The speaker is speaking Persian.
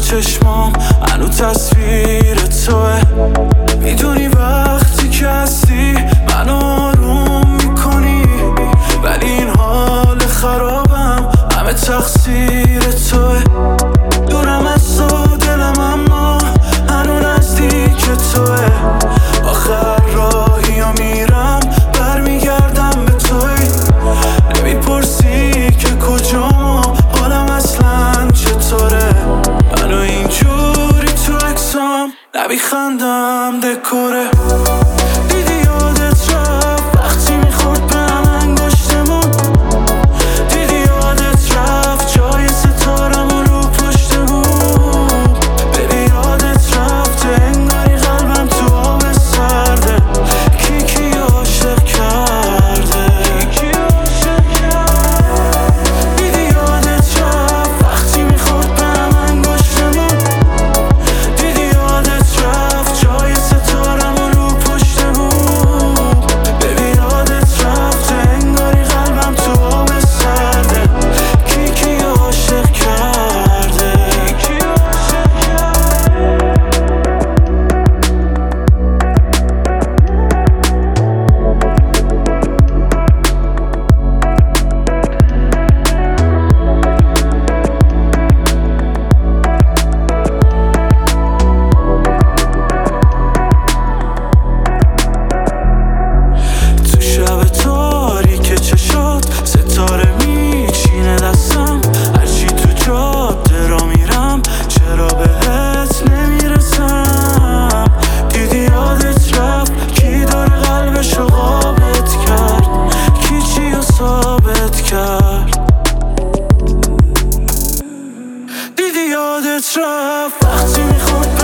چشمام هنو تصویر توه. میدونی وقتی که هستی منو آروم میکنی، ولی این حال خرابم همه تقصیر توه. دورم از تو دلم اما هنو نزدیک توه. آخر راهی ها میرم برمیگردم به توی. نمیپرسی که کجام و حالم اصلا چطوره. منو اینجوری تو اکسام نمیخندم دکوره. دیدی یادت رفت وقتی میخورد به هم انگشتمون. دیدی یادت رفت جای ستارمون رو پشتمون. ببین یادت رفت انگاری قلبم تو آب سرده. کی عاشق کرده. دیدی یادت رفت وقتی میخورد به هم انگشتمون. دیدی یادت رفت جای ستارمون رو پشتمون. ببین یادت رفت انگاری قلبم تو آب سرده. کی عاشق کرده. تو شب تاریک چشات ستاره میچینه دستم. هرچی تو جاده را میرم چرا بهت نمیرسم. دیدی یادت رفت کی داره قلبشو قابت کرد. کی چیو ثابت کرد. دیدی یادت رفت وقتی میخورد